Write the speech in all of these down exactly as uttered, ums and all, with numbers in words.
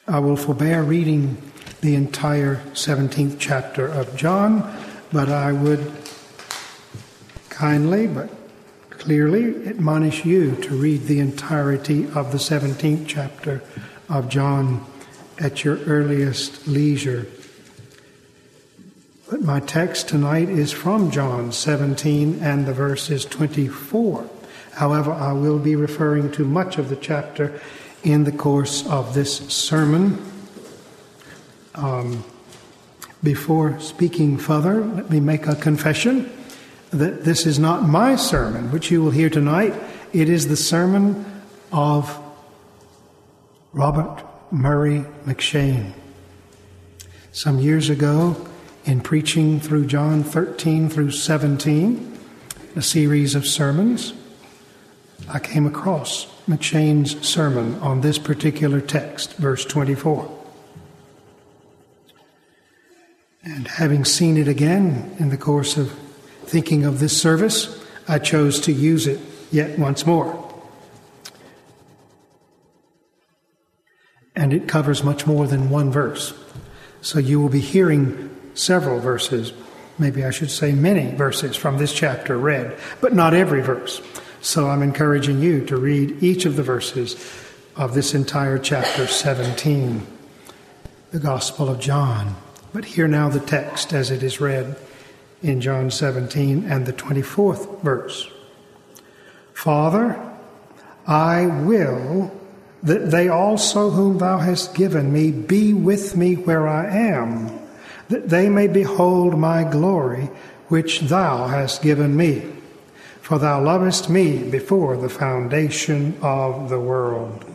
I will forbear reading the entire seventeenth chapter of John, but I would kindly but clearly admonish you to read the entirety of the seventeenth chapter of John at your earliest leisure. But my text tonight is from John seventeen, and the verse is twenty-four. However, I will be referring to much of the chapter in the course of this sermon. Um, before speaking further, let me make a confession that this is not my sermon, which you will hear tonight. It is the sermon of Robert Murray M'Cheyne. Some years ago, in preaching through John thirteen through seventeen, a series of sermons, I came across M'Cheyne's sermon on this particular text, verse twenty-four. And having seen it again in the course of thinking of this service, I chose to use it yet once more. And it covers much more than one verse. So you will be hearing several verses, maybe I should say many verses from this chapter read, but not every verse. So I'm encouraging you to read each of the verses of this entire chapter seventeen, the Gospel of John. But hear now the text as it is read in John seventeen and the twenty-fourth verse. Father, I will that they also whom thou hast given me be with me where I am, that they may behold my glory which thou hast given me. For thou lovest me before the foundation of the world.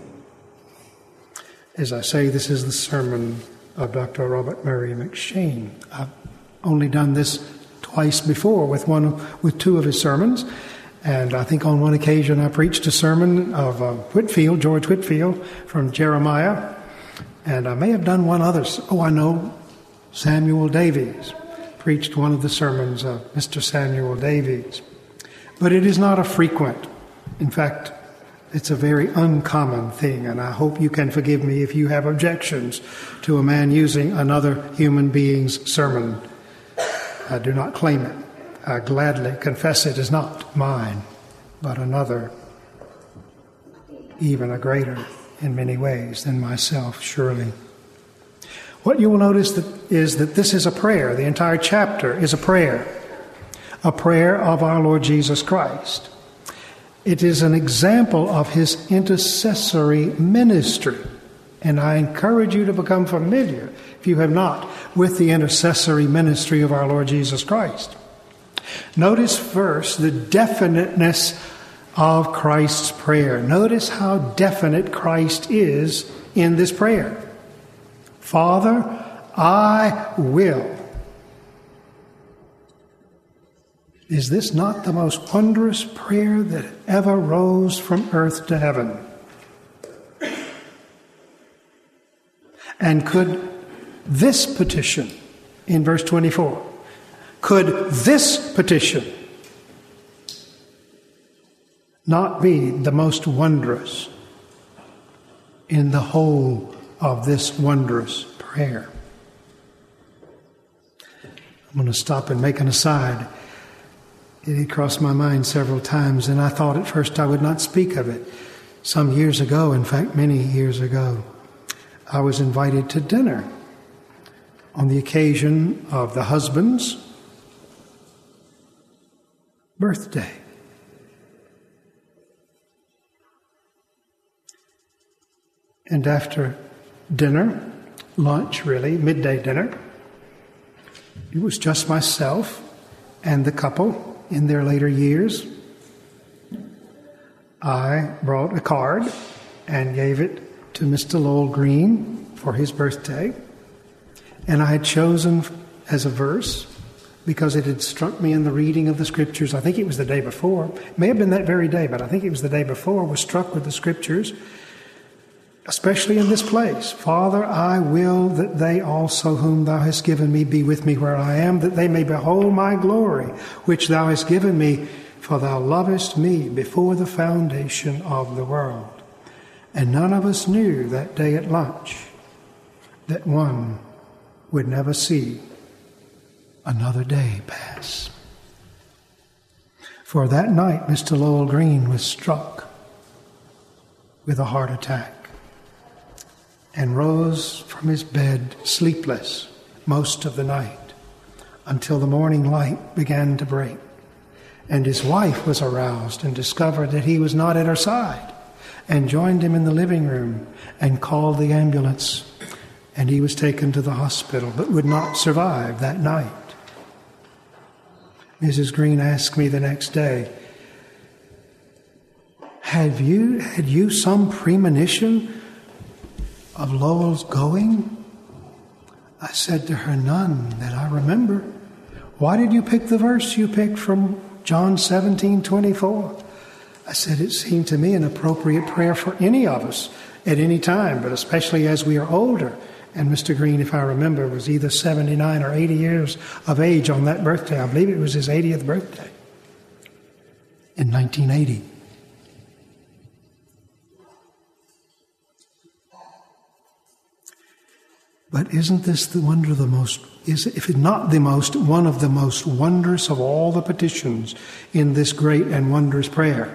As I say, this is the sermon of Doctor Robert Murray M'Cheyne. I've only done this twice before with one, with two of his sermons. And I think on one occasion I preached a sermon of uh, Whitefield, George Whitefield, from Jeremiah. And I may have done one other. Oh, I know Samuel Davies. Preached one of the sermons of Mister Samuel Davies. But it is not a frequent. In fact, it's a very uncommon thing, and I hope you can forgive me if you have objections to a man using another human being's sermon. I do not claim it. I gladly confess it is not mine, but another, even a greater in many ways than myself, surely. What you will notice that is that this is a prayer. The entire chapter is a prayer. A prayer of our Lord Jesus Christ. It is an example of his intercessory ministry. And I encourage you to become familiar, if you have not, with the intercessory ministry of our Lord Jesus Christ. Notice first the definiteness of Christ's prayer. Notice how definite Christ is in this prayer. Father, I will. Is this not the most wondrous prayer that ever rose from earth to heaven? And could this petition, in verse twenty-four, could this petition not be the most wondrous in the whole of this wondrous prayer? I'm going to stop and make an aside. It had crossed my mind several times, and I thought at first I would not speak of it. Some years ago, in fact, many years ago, I was invited to dinner on the occasion of the husband's birthday. And after dinner, lunch really, midday dinner, it was just myself and the couple in their later years. I brought a card and gave it to Mister Lowell Green for his birthday. And I had chosen as a verse, because it had struck me in the reading of the Scriptures. I think it was the day before. It may have been that very day, but I think it was the day before. I was struck with the Scriptures, especially in this place. Father, I will that they also whom thou hast given me be with me where I am, that they may behold my glory, which thou hast given me, for thou lovest me before the foundation of the world. And none of us knew that day at lunch that one would never see another day pass. For that night, Mister Lowell Green was struck with a heart attack and rose from his bed sleepless most of the night until the morning light began to break. And his wife was aroused and discovered that he was not at her side, and joined him in the living room and called the ambulance. And he was taken to the hospital, but would not survive that night. Missus Green asked me the next day, Have you, had you some premonition of Lowell's going? I said to her, none that I remember. Why did you pick the verse you picked from John seventeen twenty-four? I said, it seemed to me an appropriate prayer for any of us at any time, but especially as we are older. And Mister Green, if I remember, was either seventy-nine or eighty years of age on that birthday. I believe it was his eightieth birthday in nineteen eighty. But isn't this the wonder of the most, is if not the most, one of the most wondrous of all the petitions in this great and wondrous prayer?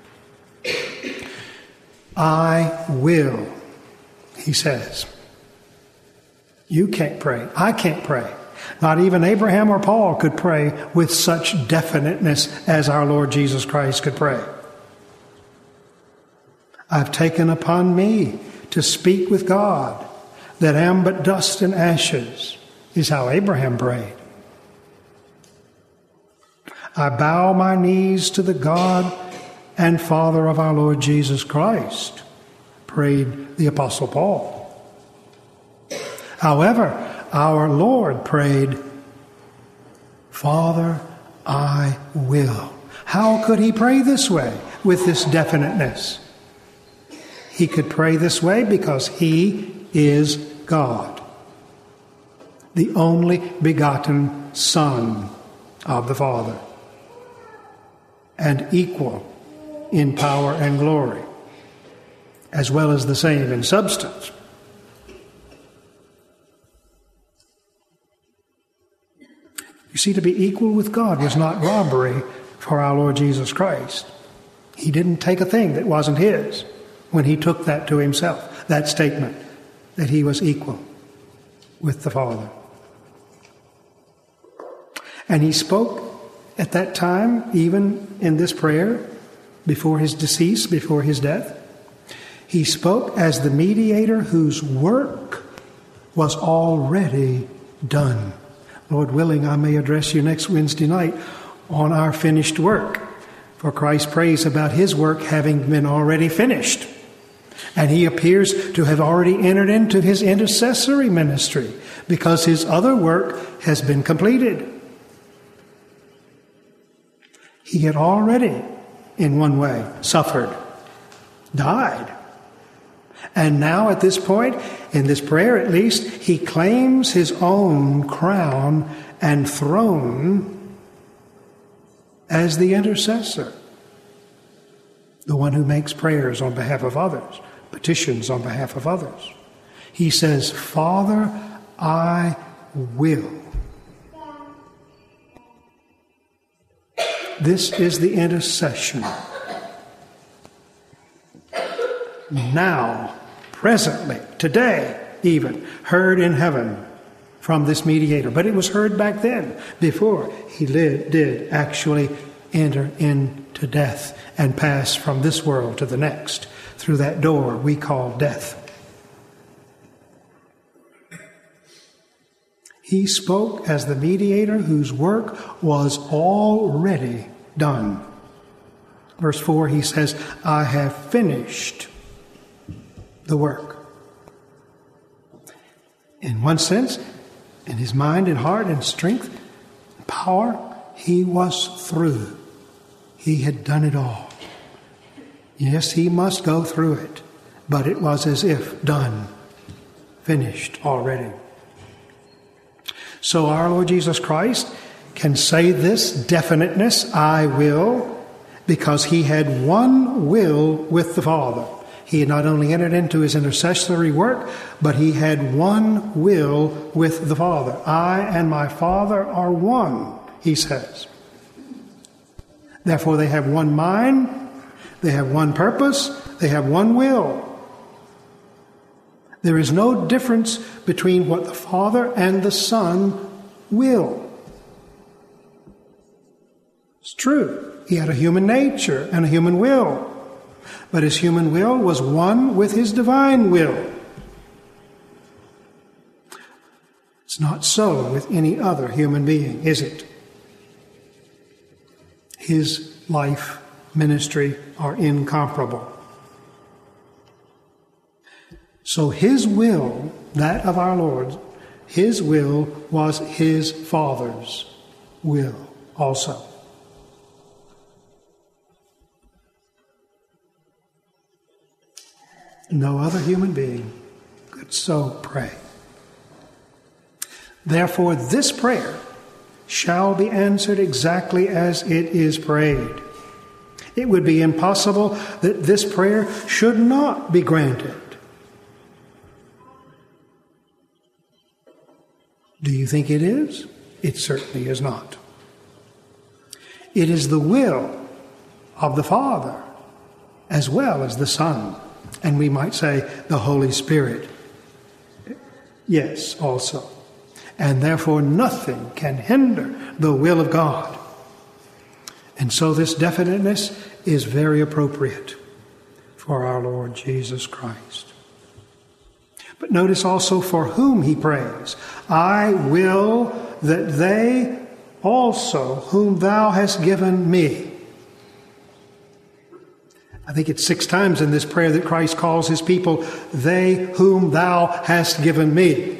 I will, he says. You can't pray. I can't pray. Not even Abraham or Paul could pray with such definiteness as our Lord Jesus Christ could pray. I've taken upon me to speak with God, that am but dust and ashes, is how Abraham prayed. I bow my knees to the God and Father of our Lord Jesus Christ, prayed the Apostle Paul. However, our Lord prayed, Father, I will. How could he pray this way with this definiteness? He could pray this way because he is God, the only begotten Son of the Father, and equal in power and glory, as well as the same in substance. You see, to be equal with God was not robbery for our Lord Jesus Christ. He didn't take a thing that wasn't his when he took that to himself, that statement that he was equal with the Father. And he spoke at that time, even in this prayer, before his decease, before his death, he spoke as the mediator whose work was already done. Lord willing, I may address you next Wednesday night on our finished work. For Christ prays about his work having been already finished. And he appears to have already entered into his intercessory ministry because his other work has been completed. He had already, in one way, suffered, died. And now at this point, in this prayer at least, he claims his own crown and throne as the intercessor, the one who makes prayers on behalf of others, petitions on behalf of others. He says, Father, I will. This is the intercession. Now, presently, today even, heard in heaven from this mediator. But it was heard back then, before he lived, did actually enter into death and pass from this world to the next through that door we call death. He spoke as the mediator whose work was already done. Verse four, he says, I have finished the work. In one sense, in his mind and heart and strength and power, he was through. He had done it all. Yes, he must go through it, but it was as if done, finished already. So our Lord Jesus Christ can say this definiteness, I will, because he had one will with the Father. He had not only entered into his intercessory work, but he had one will with the Father. I and my Father are one, he says. Therefore, they have one mind, they have one purpose, they have one will. There is no difference between what the Father and the Son will. It's true. He had a human nature and a human will. But his human will was one with his divine will. It's not so with any other human being, is it? His life, ministry are incomparable. So his will, that of our Lord, his will was his Father's will also. No other human being could so pray. Therefore, this prayer shall be answered exactly as it is prayed. It would be impossible that this prayer should not be granted. Do you think it is? It certainly is not. It is the will of the Father as well as the Son, and we might say the Holy Spirit. Yes, also. And therefore nothing can hinder the will of God. And so this definiteness is very appropriate for our Lord Jesus Christ. But notice also for whom he prays. I will that they also whom thou hast given me. I think it's six times in this prayer that Christ calls his people, they whom thou hast given me.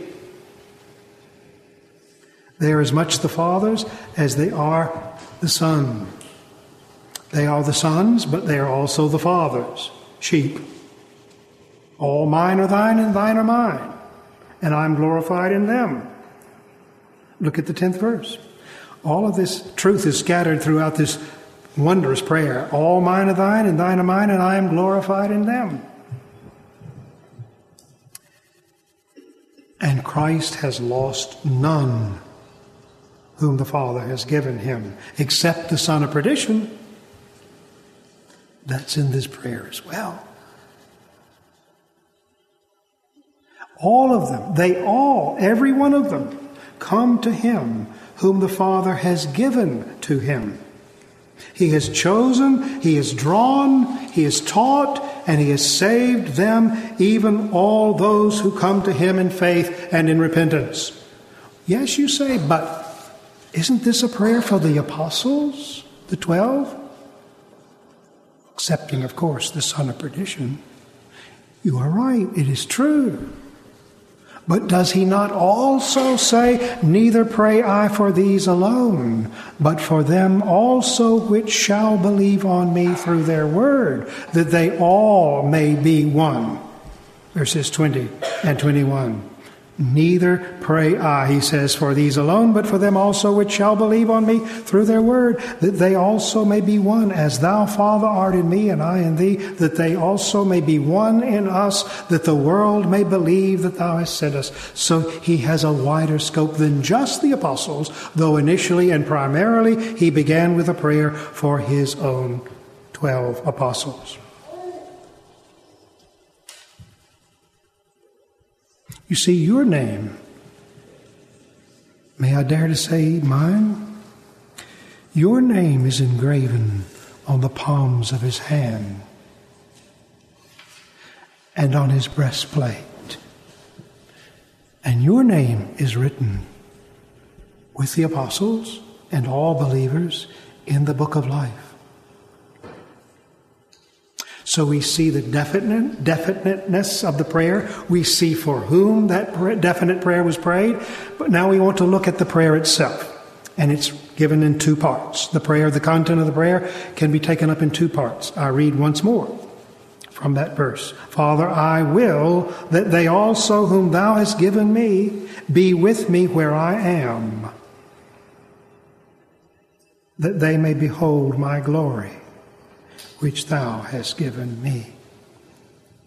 They are as much the Father's as they are the Son. They are the sons, but they are also the Father's sheep. All mine are thine, and thine are mine, and I'm glorified in them. Look at the tenth verse. All of this truth is scattered throughout this wondrous prayer. All mine are thine, and thine are mine, and I am glorified in them. And Christ has lost none whom the Father has given him, except the son of perdition. That's in this prayer as well. All of them, they all, every one of them, come to him whom the Father has given to him. He has chosen, he has drawn, he has taught, and he has saved them, even all those who come to him in faith and in repentance. Yes, you say, but isn't this a prayer for the apostles, the twelve? Excepting, of course, the son of perdition. You are right, it is true. But does he not also say, neither pray I for these alone, but for them also which shall believe on me through their word, that they all may be one? Verses twenty and twenty-one. Neither pray I, he says, for these alone, but for them also which shall believe on me through their word, that they also may be one, as thou, Father, art in me, and I in thee, that they also may be one in us, that the world may believe that thou hast sent us. So he has a wider scope than just the apostles, though initially and primarily he began with a prayer for his own twelve apostles. You see, your name, may I dare to say mine? Your name is engraven on the palms of his hand and on his breastplate. And your name is written with the apostles and all believers in the book of life. So we see the definite, definiteness of the prayer. We see for whom that definite prayer was prayed. But now we want to look at the prayer itself. And it's given in two parts. The prayer, the content of the prayer can be taken up in two parts. I read once more from that verse. Father, I will that they also whom thou hast given me be with me where I am, that they may behold my glory, which thou hast given me.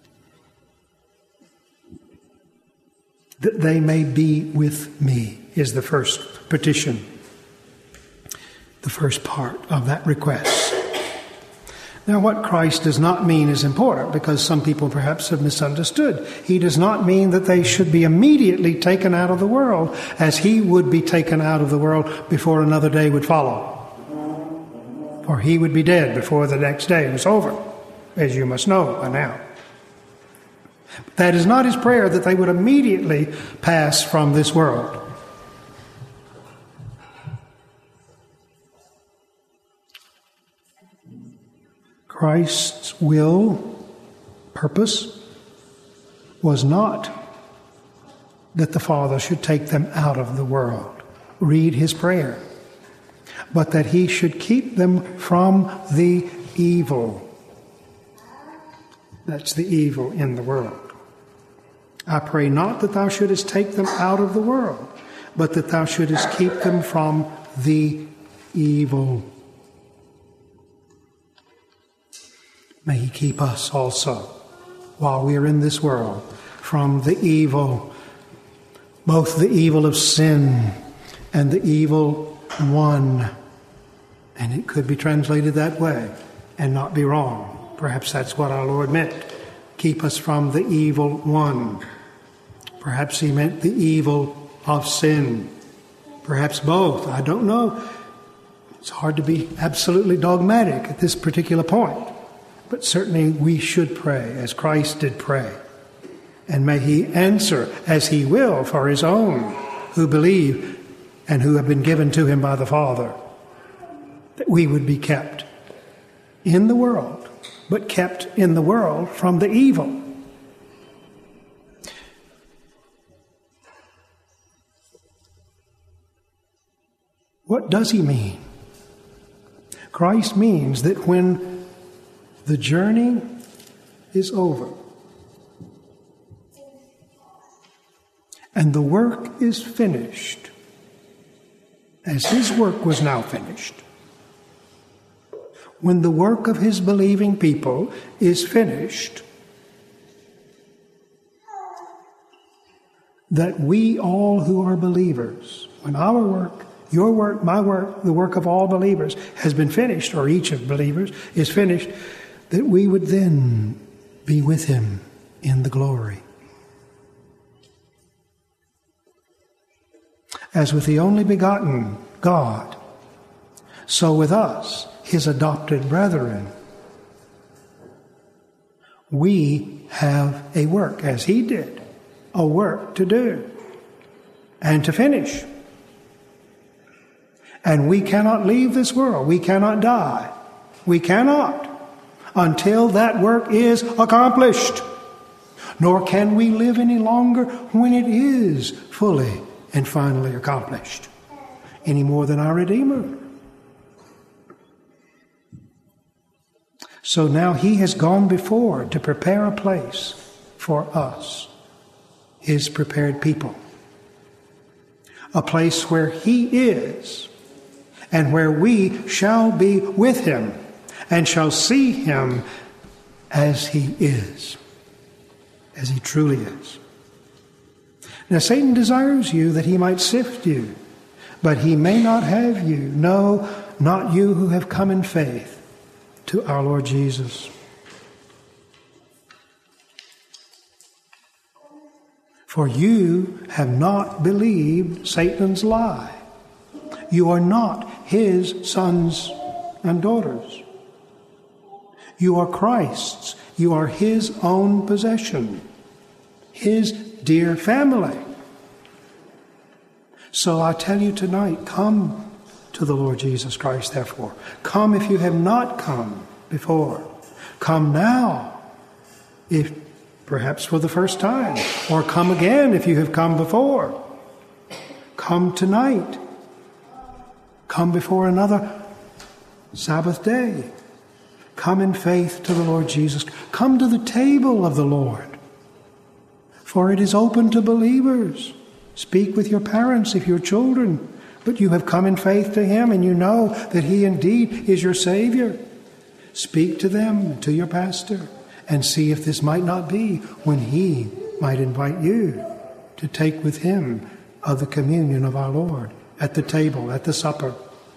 that they may be with me, is the first petition, the first part of that request. Now, what Christ does not mean is important, because some people perhaps have misunderstood. He does not mean that they should be immediately taken out of the world, as he would be taken out of the world before another day would follow. For he would be dead before the next day was over, as you must know by now. That is not his prayer, that they would immediately pass from this world. Christ's will, purpose, was not that the Father should take them out of the world. Read his prayer. But that he should keep them from the evil. That's the evil in the world. I pray not that thou shouldest take them out of the world, but that thou shouldest keep them from the evil. May he keep us also, while we are in this world, from the evil, both the evil of sin and the evil one. And it could be translated that way and not be wrong. Perhaps that's what our Lord meant. Keep us from the evil one. Perhaps he meant the evil of sin. Perhaps both. I don't know. It's hard to be absolutely dogmatic at this particular point. But certainly we should pray as Christ did pray. And may he answer as he will for his own who believe and who have been given to him by the Father, that we would be kept in the world, but kept in the world from the evil. What does he mean? Christ means that when the journey is over and the work is finished, as his work was now finished, when the work of his believing people is finished, that we all who are believers, when our work, your work, my work, the work of all believers has been finished, or each of believers is finished, that we would then be with him in the glory. As with the only begotten God, so with us, his adopted brethren, we have a work, as he did, a work to do and to finish. And we cannot leave this world. We cannot die. We cannot until that work is accomplished. Nor can we live any longer when it is fully and finally accomplished, any more than our Redeemer. So now he has gone before to prepare a place for us, his prepared people. A place where he is and where we shall be with him and shall see him as he is, as he truly is. Now Satan desires you that he might sift you, but he may not have you. No, not you who have come in faith to our Lord Jesus. For you have not believed Satan's lie. You are not his sons and daughters. You are Christ's. You are his own possession, his dear family. So I tell you tonight, come to the Lord Jesus Christ, therefore. Come if you have not come before. Come now, if perhaps for the first time, or come again if you have come before. Come tonight. Come before another Sabbath day. Come in faith to the Lord Jesus. Come to the table of the Lord, for it is open to believers. Speak with your parents if you're children, but you have come in faith to him and you know that he indeed is your Savior. Speak to them, to your pastor, and see if this might not be when he might invite you to take with him of the communion of our Lord at the table, at the supper.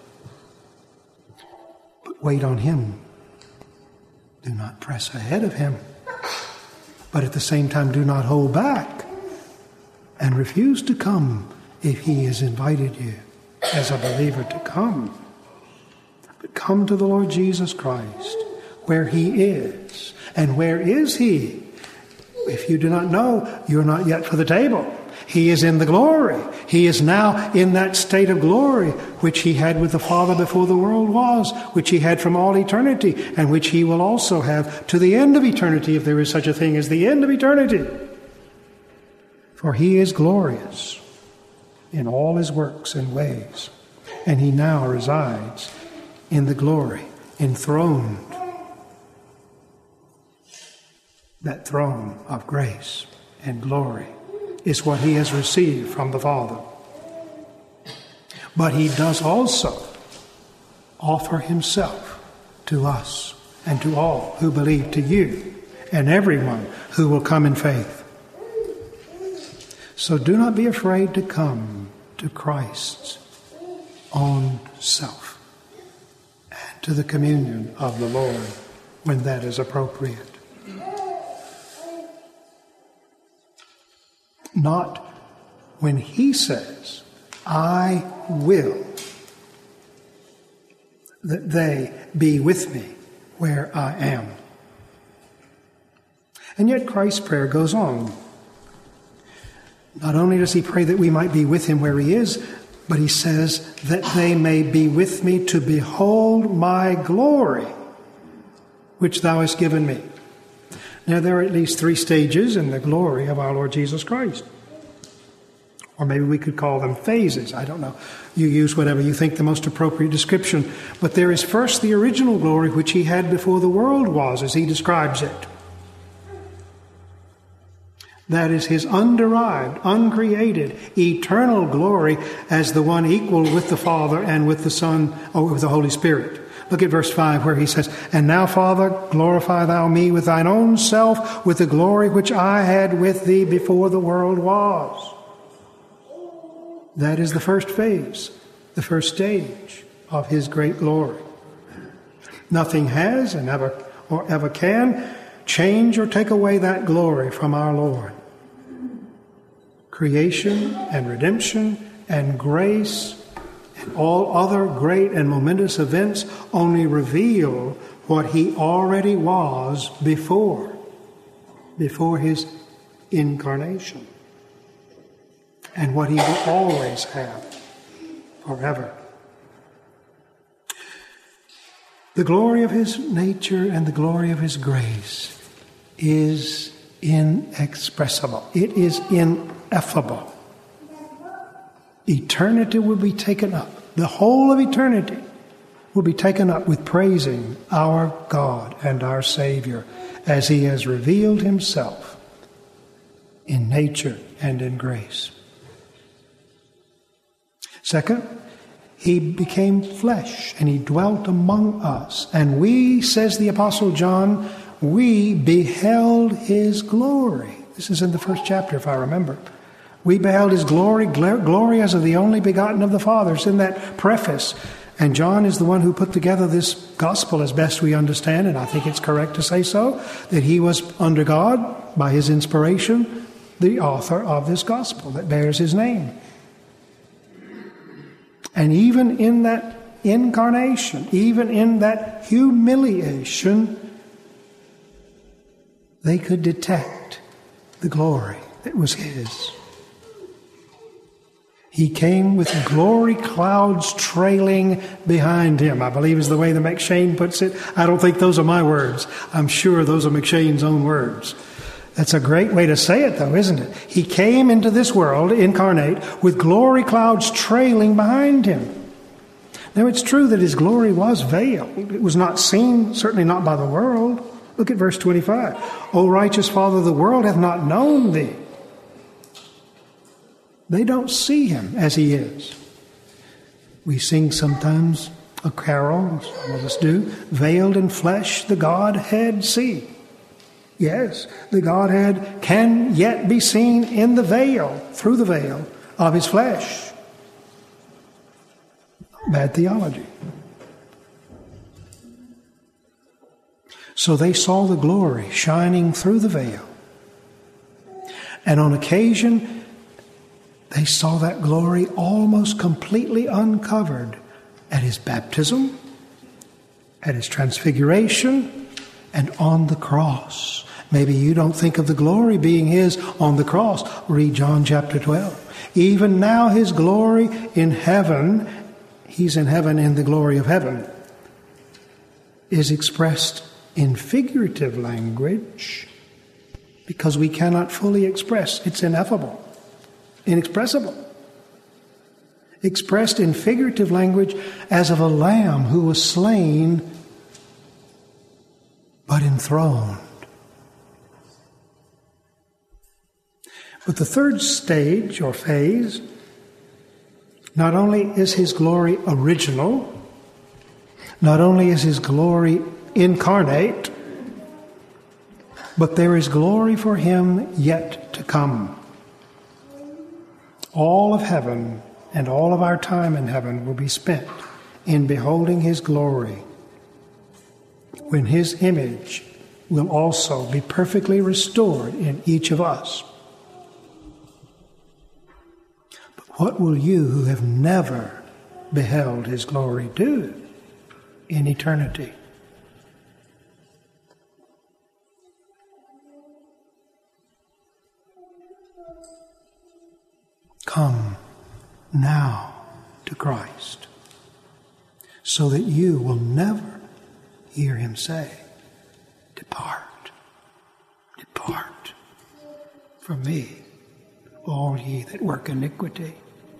But wait on him. Do not press ahead of him. But at the same time, do not hold back and refuse to come if he has invited you as a believer to come. But come to the Lord Jesus Christ, where he is. And where is he? If you do not know, you're not yet for the table. He is in the glory. He is now in that state of glory which he had with the Father before the world was, which he had from all eternity, and which he will also have to the end of eternity, if there is such a thing as the end of eternity. For he is glorious in all his works and ways, and he now resides in the glory, enthroned. That throne of grace and glory is what he has received from the Father. But he does also offer himself to us and to all who believe, to you and everyone who will come in faith. So do not be afraid to come to Christ's own self and to the communion of the Lord when that is appropriate. Not when he says, I will that they be with me where I am. And yet Christ's prayer goes on. Not only does he pray that we might be with him where he is, but he says that they may be with me to behold my glory, which thou hast given me. Now, there are at least three stages in the glory of our Lord Jesus Christ. Or maybe we could call them phases. I don't know. You use whatever you think the most appropriate description. But there is first the original glory which he had before the world was, as he describes it. That is his underived, uncreated, eternal glory as the one equal with the Father and with the Son, or with the Holy Spirit. Look at verse five where he says, And now, Father, glorify thou me with thine own self, with the glory which I had with thee before the world was. That is the first phase, the first stage of his great glory. Nothing has and ever or ever can change or take away that glory from our Lord. Creation and redemption and grace and all other great and momentous events only reveal what he already was before, before his incarnation, and what he will always have forever. The glory of his nature and the glory of his grace is inexpressible. It is ineffable. Eternity will be taken up. The whole of eternity will be taken up with praising our God and our Savior as he has revealed himself in nature and in grace. Second, he became flesh and he dwelt among us. And we, says the Apostle John, we beheld his glory. This is in the first chapter, if I remember. We beheld his glory, glory as of the only begotten of the Father. It's in that preface. And John is the one who put together this gospel as best we understand, and I think it's correct to say so, that he was under God, by his inspiration, the author of this gospel that bears his name. And even in that incarnation, even in that humiliation, they could detect the glory that was his. He came with glory clouds trailing behind him, I believe is the way the McShane puts it. I don't think those are my words. I'm sure those are McShane's own words. That's a great way to say it, though, isn't it? He came into this world, incarnate, with glory clouds trailing behind him. Now, it's true that his glory was veiled. It was not seen, certainly not by the world. Look at verse twenty-five. O righteous Father, the world hath not known thee. They don't see him as he is. We sing sometimes a carol, some of us do, veiled in flesh the Godhead see. Yes, the Godhead can yet be seen in the veil, through the veil of his flesh. Bad theology. So they saw the glory shining through the veil. And on occasion, they saw that glory almost completely uncovered at his baptism, at his transfiguration, and on the cross. Maybe you don't think of the glory being his on the cross. Read John chapter twelve. Even now his glory in heaven, he's in heaven in the glory of heaven, is expressed in figurative language because we cannot fully express. It's ineffable, inexpressible. Expressed in figurative language as of a lamb who was slain but enthroned. But the third stage or phase, not only is his glory original, not only is his glory incarnate, but there is glory for him yet to come. All of heaven and all of our time in heaven will be spent in beholding his glory, when his image will also be perfectly restored in each of us. But what will you who have never beheld his glory do in eternity? Come now to Christ, so that you will never hear him say, "Depart, depart from me, all ye that work iniquity."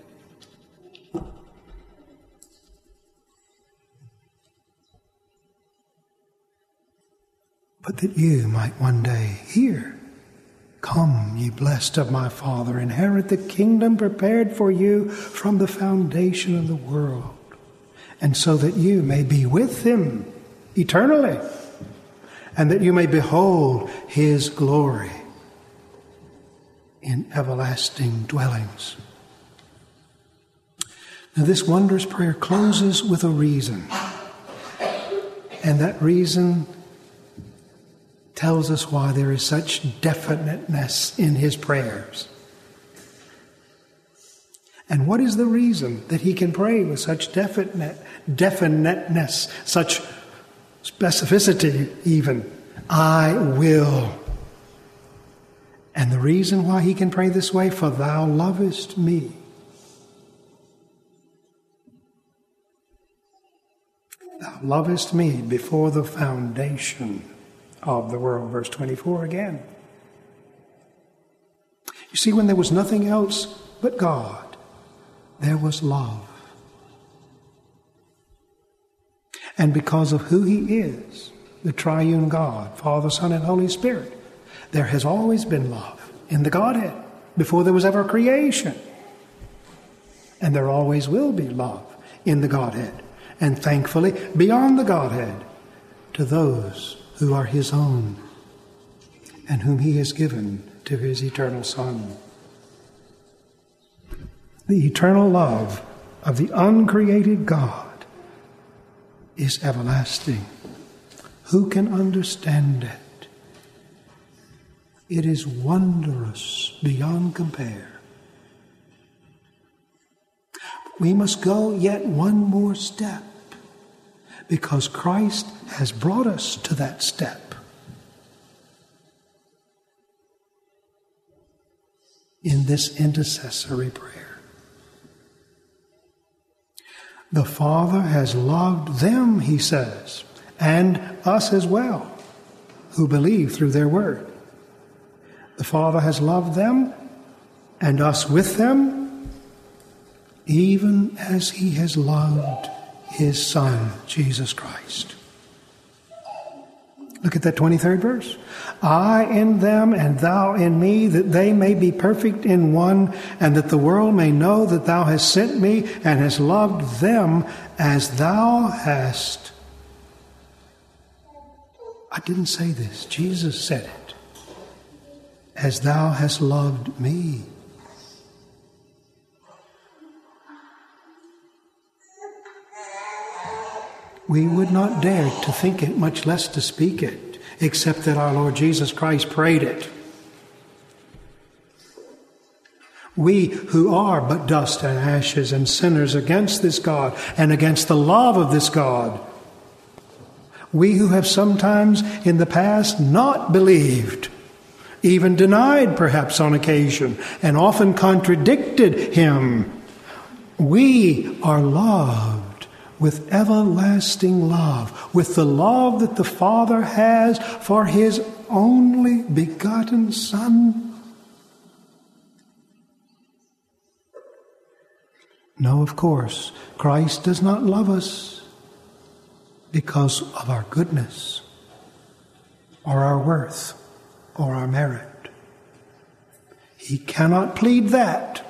But that you might one day hear, "Come, ye blessed of my Father, inherit the kingdom prepared for you from the foundation of the world," and so that you may be with him eternally, and that you may behold his glory in everlasting dwellings. Now, this wondrous prayer closes with a reason, and that reason tells us why there is such definiteness in his prayers. And what is the reason that he can pray with such definite, definiteness, such specificity even? I will. And the reason why he can pray this way, for thou lovest me. Thou lovest me before the foundation of the world. Verse twenty-four again. You see, when there was nothing else but God, there was love. And because of who he is, the triune God, Father, Son, and Holy Spirit, there has always been love in the Godhead before there was ever creation. And there always will be love in the Godhead, and thankfully beyond the Godhead, to those who are his own and whom he has given to his eternal Son. The eternal love of the uncreated God is everlasting. Who can understand it? It is wondrous beyond compare. We must go yet one more step, because Christ has brought us to that step. In this intercessory prayer. The Father has loved them, he says, and us as well, who believe through their word. The Father has loved them and us with them, even as he has loved his Son, Jesus Christ. Look at that twenty-third verse. I in them and thou in me, that they may be perfect in one, and that the world may know that thou hast sent me and hast loved them as thou hast. I didn't say this. Jesus said it. as thou hast loved me. We would not dare to think it, much less to speak it, except that our Lord Jesus Christ prayed it. We who are but dust and ashes and sinners against this God and against the love of this God, we who have sometimes in the past not believed, even denied perhaps on occasion, and often contradicted him, we are loved with everlasting love, with the love that the Father has for his only begotten Son. No, of course, Christ does not love us because of our goodness or our worth or our merit. He cannot plead that.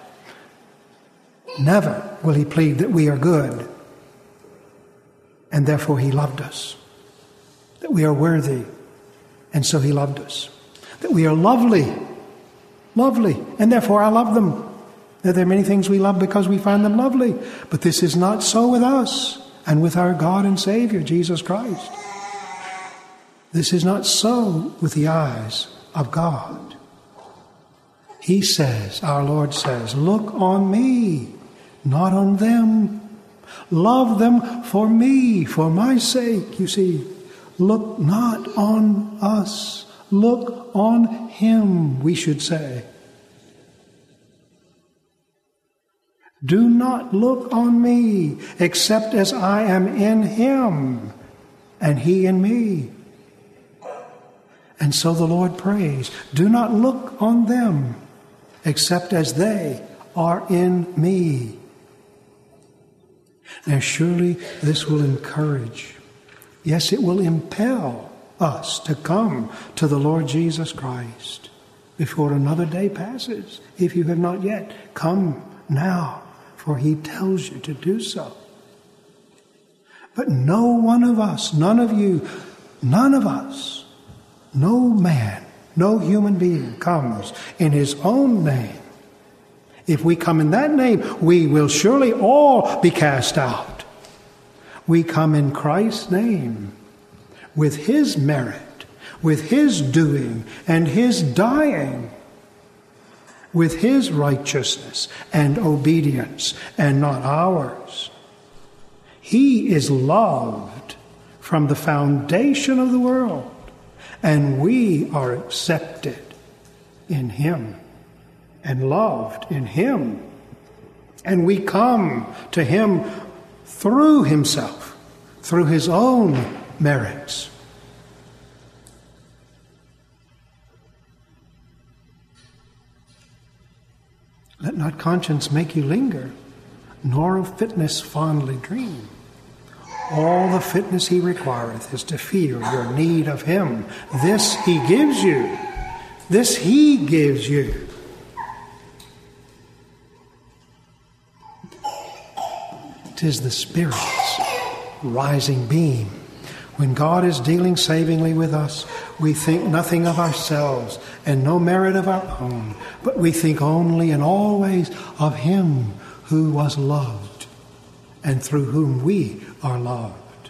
Never will he plead that we are good and therefore he loved us, that we are worthy and so he loved us, that we are lovely, lovely, and therefore I love them. There are many things we love because we find them lovely, but this is not so with us and with our God and Savior, Jesus Christ. This is not so with the eyes of God. He says, our Lord says, look on me, not on them. Love them for me, for my sake, you see. Look not on us. Look on him, we should say. Do not look on me, except as I am in him, and he in me. And so the Lord prays, do not look on them, except as they are in me. Now surely this will encourage, yes, it will impel us to come to the Lord Jesus Christ before another day passes. If you have not yet, come now, for he tells you to do so. But no one of us, none of you, none of us, no man, no human being comes in his own name. If we come in that name, we will surely all be cast out. We come in Christ's name, with his merit, with his doing and his dying, with his righteousness and obedience, and not ours. He is loved from the foundation of the world, and we are accepted in him and loved in him. And we come to him through himself, through his own merits. Let not conscience make you linger, nor of fitness fondly dream. All the fitness he requireth is to feel your need of him. This he gives you. This he gives you. Tis the Spirit's rising beam. When God is dealing savingly with us, we think nothing of ourselves and no merit of our own, but we think only and always of him who was loved and through whom we are loved.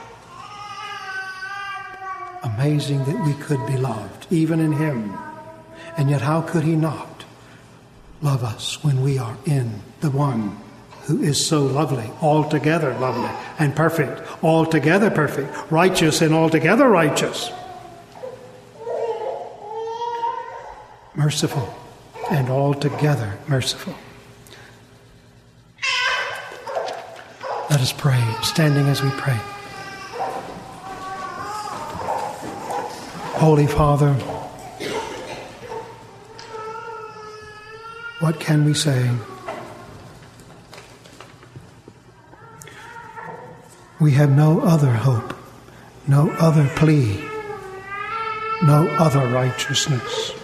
Amazing that we could be loved, even in him. And yet how could he not love us when we are in the one who is so lovely, altogether lovely, and perfect, altogether perfect, righteous and altogether righteous, merciful and altogether merciful. Let us pray, standing as we pray. Holy Father, what can we say? We have no other hope, no other plea, no other righteousness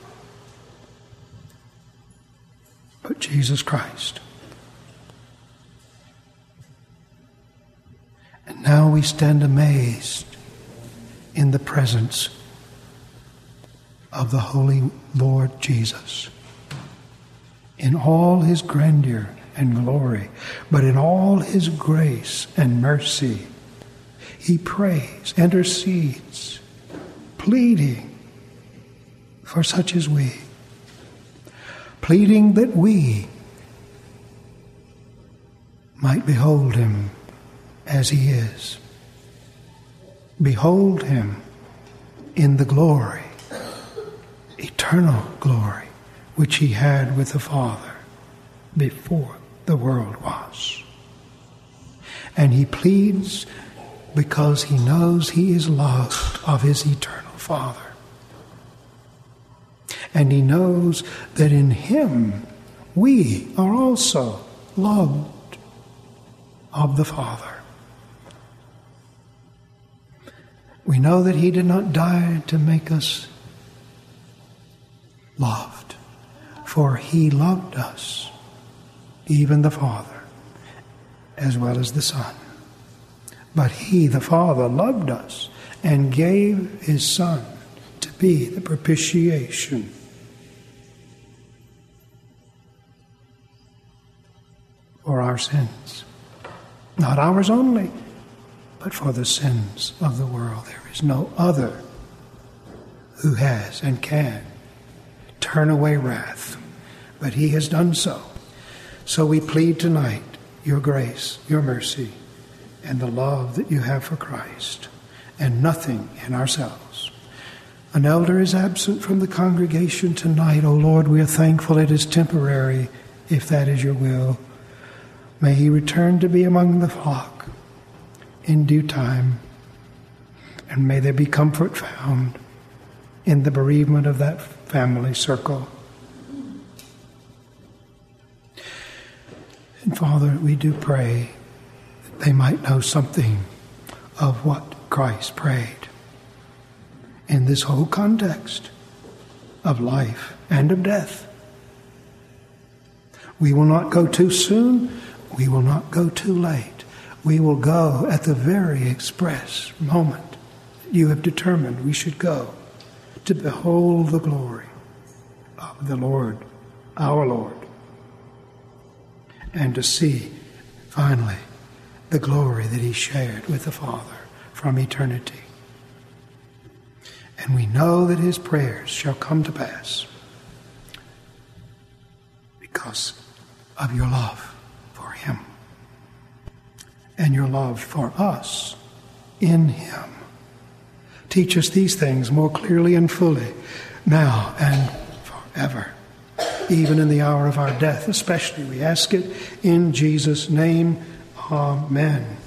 but Jesus Christ. And now we stand amazed in the presence of the Holy Lord Jesus. In all his grandeur and glory, but in all his grace and mercy, he prays, intercedes, pleading for such as we, pleading that we might behold him as he is. Behold him in the glory, eternal glory, which he had with the Father before the world was. And he pleads because he knows he is loved of his eternal Father. And he knows that in him we are also loved of the Father. We know that he did not die to make us loved, for he loved us, even the Father, as well as the Son. But he, the Father, loved us and gave his Son to be the propitiation for our sins. Not ours only, but for the sins of the world. There is no other who has and can turn away wrath, but he has done so. So we plead tonight your grace, your mercy, and the love that you have for Christ, and nothing in ourselves. An elder is absent from the congregation tonight. O Lord, we are thankful it is temporary, if that is your will. May he return to be among the flock in due time, and may there be comfort found in the bereavement of that family circle. And Father, we do pray that they might know something of what Christ prayed in this whole context of life and of death. We will not go too soon. We will not go too late. We will go at the very express moment you have determined we should go, to behold the glory of the Lord, our Lord, and to see, finally, the glory that he shared with the Father from eternity. And we know that his prayers shall come to pass because of your love for him and your love for us in him. Teach us these things more clearly and fully, now and forever, even in the hour of our death especially. We ask it in Jesus' name. Amen.